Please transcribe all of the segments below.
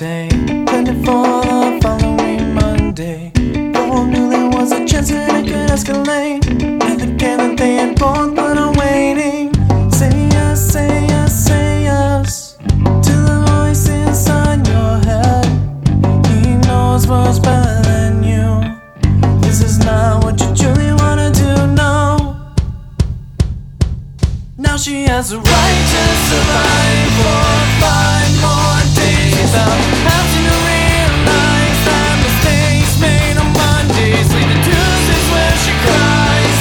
day, planning for the following Monday. No one knew there was a chance that it could escalate. And again that they had both put on waiting. Say yes, say yes, say yes to the voice inside your head. He knows what's better than you. This is not what you truly wanna do, no. Now she has the right to survive for 5 more days without having to realize that mistakes made on Mondays lead to Tuesdays where she cries.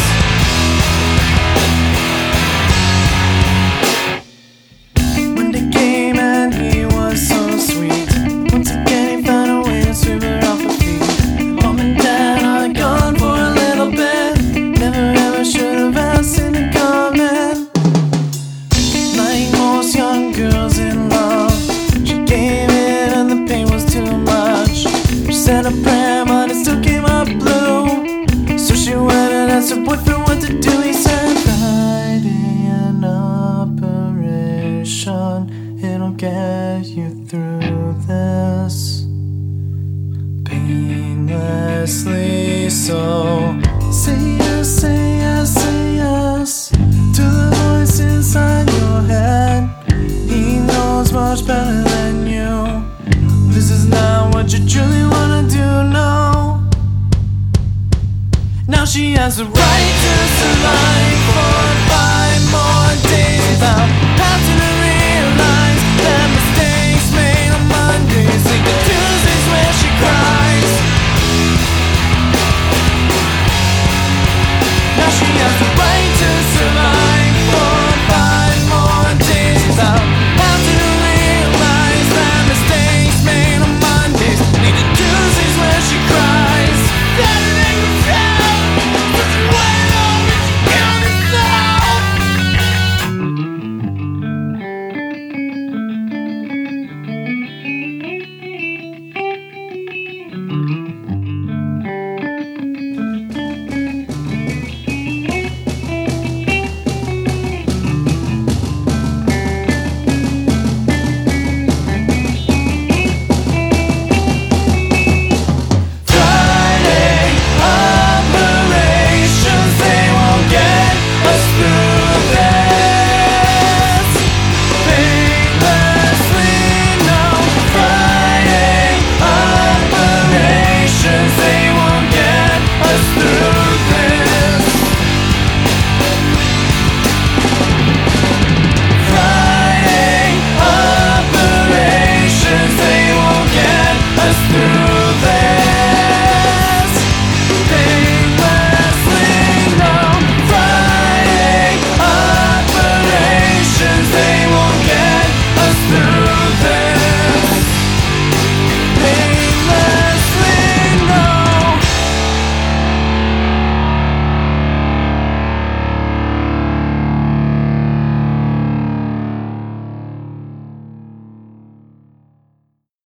Monday came and he was so sweet. Once again he found a way to sweep her off her feet. Mom and Dad are gone for a little bit. Never ever should have asked him to come in. Like most young girls in love, she gave in and the pain was too much. She said a prayer but it still came up blue. So she went and asked her boyfriend what to do. He said, "Writing an operation, it'll get you through this painlessly." So say yes, say yes, say yes to the voice inside your head. He knows much better than you. This is not what you truly wanna do, no. Now she has the right to survive for 5 more days without having to realize that mistakes made on Mondays lead to Tuesdays where she cries. Now she has the right to survive